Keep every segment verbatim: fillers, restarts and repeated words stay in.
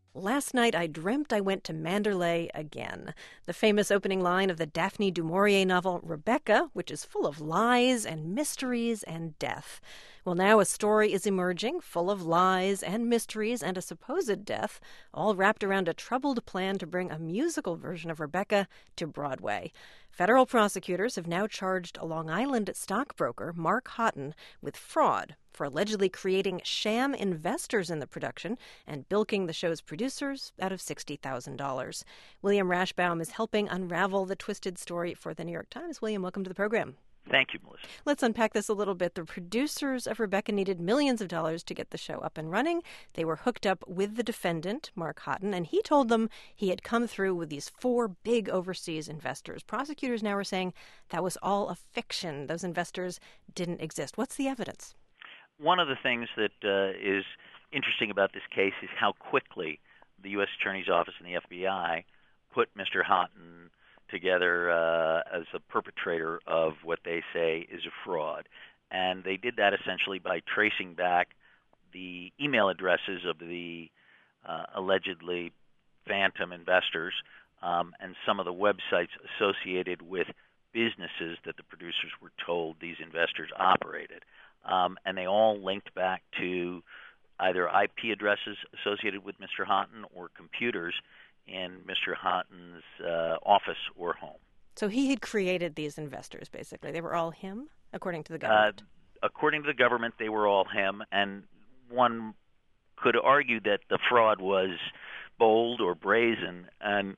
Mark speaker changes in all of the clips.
Speaker 1: Last night I dreamt I went to Manderley again. The famous opening line of the Daphne du Maurier novel Rebecca, which is full of lies and mysteries and death. Well, now a story is emerging full of lies and mysteries and a supposed death, all wrapped around a troubled plan to bring a musical version of Rebecca to Broadway. Federal prosecutors have now charged a Long Island stockbroker, Mark Houghton, with fraud for allegedly creating sham investors in the production and bilking the show's producers out of sixty thousand dollars. William Rashbaum is helping unravel the twisted story for the New York Times. William, welcome to the program.
Speaker 2: Thank you, Melissa.
Speaker 1: Let's unpack this a little bit. The producers of Rebecca needed millions of dollars to get the show up and running. They were hooked up with the defendant, Mark Houghton, and he told them he had come through with these four big overseas investors. Prosecutors now are saying that was all a fiction. Those investors didn't exist. What's the evidence?
Speaker 2: One of the things that uh, is interesting about this case is how quickly the U S Attorney's Office and the F B I put Mister Houghton together uh, as a perpetrator of what they say is a fraud. And they did that essentially by tracing back the email addresses of the uh, allegedly phantom investors um, and some of the websites associated with businesses that the producers were told these investors operated. Um, and they all linked back to either I P addresses associated with Mister Houghton or computers in Mister Houghton's uh, office or home.
Speaker 1: So he had created these investors, basically. They were all him, according to the government?
Speaker 2: Uh, according to the government, they were all him. And one could argue that the fraud was bold or brazen and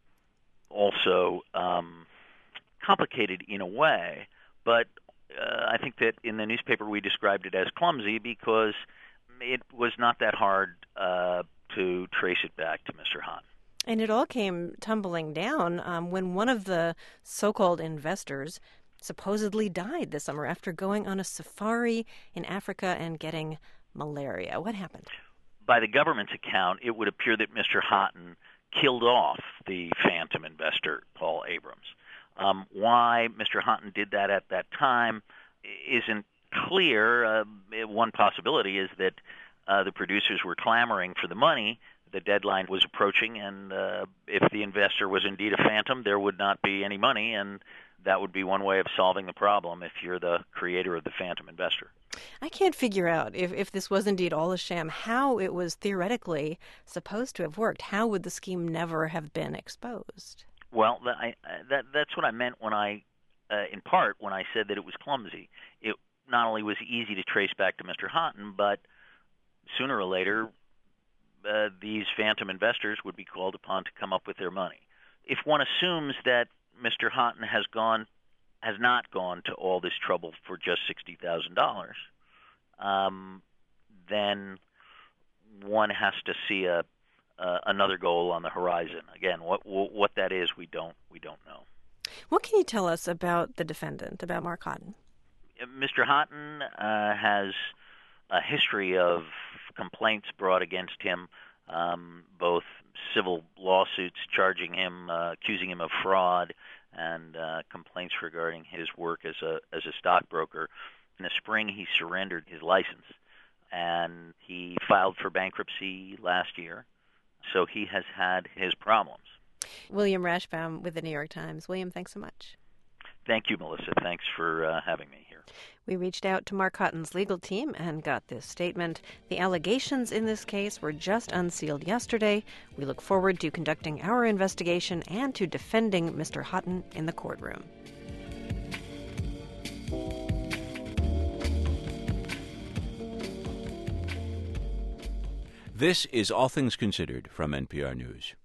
Speaker 2: also um, complicated in a way. But uh, I think that in the newspaper we described it as clumsy because it was not that hard uh, to trace it back to Mister Houghton.
Speaker 1: And it all came tumbling down um, when one of the so-called investors supposedly died this summer after going on a safari in Africa and getting malaria. What happened?
Speaker 2: By the government's account, it would appear that Mister Houghton killed off the phantom investor, Paul Abrams. Um, why Mister Houghton did that at that time isn't clear. Uh, one possibility is that uh, the producers were clamoring for the money. The deadline was approaching, and uh, if the investor was indeed a phantom, there would not be any money, and that would be one way of solving the problem if you're the creator of the phantom investor.
Speaker 1: I can't figure out if, if this was indeed all a sham, how it was theoretically supposed to have worked. How would the scheme never have been exposed?
Speaker 2: Well, that, I, that, that's what I meant when I, uh, in part, when I said that it was clumsy. It not only was easy to trace back to Mister Houghton, but sooner or later, Uh, these phantom investors would be called upon to come up with their money. If one assumes that Mister Houghton has gone, has not gone to all this trouble for just sixty thousand dollars, um, then one has to see a uh, another goal on the horizon. Again, what what that is, we don't we don't know.
Speaker 1: What can you tell us about the defendant, about Mark Houghton?
Speaker 2: Mister Houghton uh, has a history of complaints brought against him, um, both civil lawsuits charging him, uh, accusing him of fraud, and uh, complaints regarding his work as a as a stockbroker. In the spring, he surrendered his license, and he filed for bankruptcy last year. So he has had his problems.
Speaker 1: William Rashbaum with the New York Times. William, thanks so much.
Speaker 2: Thank you, Melissa. Thanks for uh, having me here.
Speaker 1: We reached out to Mark Houghton's legal team and got this statement. The allegations in this case were just unsealed yesterday. We look forward to conducting our investigation and to defending Mister Houghton in the courtroom.
Speaker 3: This is All Things Considered from N P R News.